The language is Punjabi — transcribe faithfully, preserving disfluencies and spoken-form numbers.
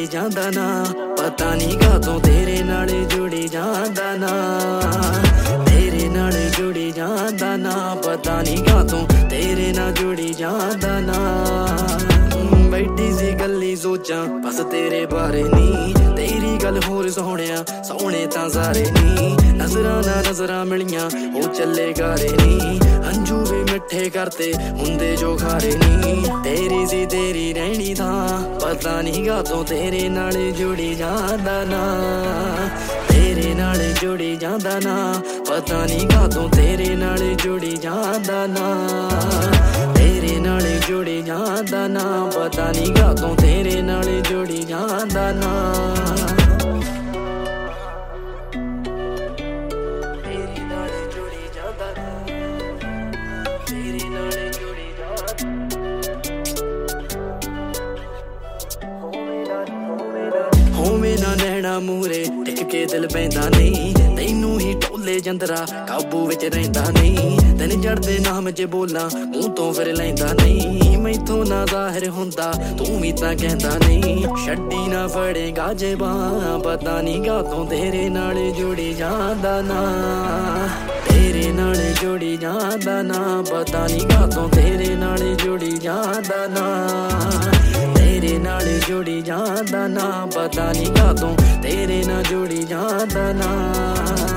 ਜਾਂਦਾ ਨਾ ਪਤਾ ਨਹੀਂ ਕਾਹਤੋਂ ਤੇਰੇ ਨਾਲ ਜੁੜੀ ਜਾਂਦਾ ਨਾ ਤੇਰੇ ਨਾਲ ਜੁੜੀ ਜਾਂਦਾ ਨਾ ਪਤਾ ਨਹੀਂ ਕਾਹਤੋਂ ਤੇਰੇ ਨਾਲ ਜੁੜੀ ਜਾਂਦਾ ਨਾ ਬੈਠੀ ਸੀ ਗੱਲੀ ਸੋਚਾਂ ਬਸ ਤੇਰੇ ਬਾਰੇ ਨੀ ਤੇਰੀ ਗੱਲ ਹੋਰ ਸੋਹਣਿਆ ਸੋਹਣੇ ਤਾਂ ਸਾਰੇ ਨੀ ਨਜ਼ਰਾਂ ਨਾ ਨਜ਼ਰਾਂ ਮਿਲੀਆਂ ਉਹ ਚੱਲੇ ਗਾਰੇ ਨੀ ਹੰਝੂ ਵੀ ਮਿੱਠੇ ਕਰਤੇ ਹੁੰਦੇ ਜੋ ਖਾਰੇ ਨੀ ਤੇਰੀ ਸੀ ਤੇਰੀ ਰਹਿਣੀ ਤਾਂ ਪਤਾ ਨਹੀਂ ਕਾਹਤੋਂ ਤੇਰੇ ਨਾਲ ਜੁੜੀ ਜਾਂਦਾ ਨਾ ਤੇਰੇ ਨਾਲ ਜੁੜੀ ਜਾਂਦਾ ਨਾ ਪਤਾ ਨਹੀਂ ਕਾਹਤੋਂ ਤੇਰੇ ਨਾਲ ਜੁੜੀ ਜਾਂਦਾ ਨਾ ਤੇਰੇ ਨਾਲ ਜੁੜੀ ਜਾਂਦਾ ਨਾ ਪਤਾ ਨਹੀਂ ਕਾਹਤੋਂ ਤੇਰੇ ਨਾਲ ਜੁੜੀ ਜਾਂਦਾ ਨਾ ਤੇਰੇ ਨਾਲ ਜੁੜੀ ਜਾਂਦਾ ਨਾ ਤੇਰੇ ਨਾਲ ਜੁੜੀ ਜਾਂਦਾ ਹੋਵੇਂ ਨਾ ਨੈਣਾ ਮੂਰੇ ਟਿਕ ਕੇ ਦਿਲ ਪੈਂਦਾ ਨਹੀਂ ਤੈਨੂੰ ਹੀ ਟੋਲੇ ਜੰਦਰਾ ਕਾਬੂ ਵਿੱਚ ਰਹਿੰਦਾ ਨਹੀਂ ਤੈਨੂੰ ਜੜਦੇ ਨਾਮ ਚ ਬੋਲਾਂ ਮੂੰਹ ਤੋਂ ਫਿਰ ਲੈਂਦਾ ਨਹੀਂ ਮੈਥੋਂ ਨਾ ਜ਼ਾਹਿਰ ਹੁੰਦਾ ਤੂੰ ਵੀ ਤਾਂ ਕਹਿੰਦਾ ਨਹੀਂ ਛੱਡੀ ਨਾ ਫੜੇਗਾ ਜੇ ਬਾਹਾਂ ਪਤਾ ਨਹੀਂ ਕਾਹਤੋਂ ਤੇਰੇ ਨਾਲ ਜੁੜੀ ਜਾਂਦਾ ਨਾ ਤੇਰੇ ਨਾਲ ਜੁੜੀ ਜਾਂਦਾ ਨਾ ਪਤਾ ਨਹੀਂ ਕਾਹਤੋਂ ਤੇਰੇ ਨਾਲ ਜੁੜੀ ਜਾਂਦਾ ਨਾ ਤੇਰੇ ਨਾਲ ਜੁੜੀ ਜਾਂਦਾ ਨਾ ਪਤਾ ਨਹੀਂ ਕਾਹਤੋਂ ਤੇਰੇ ਨਾਲ ਜੁੜੀ ਜਾਂਦਾ ਨਾ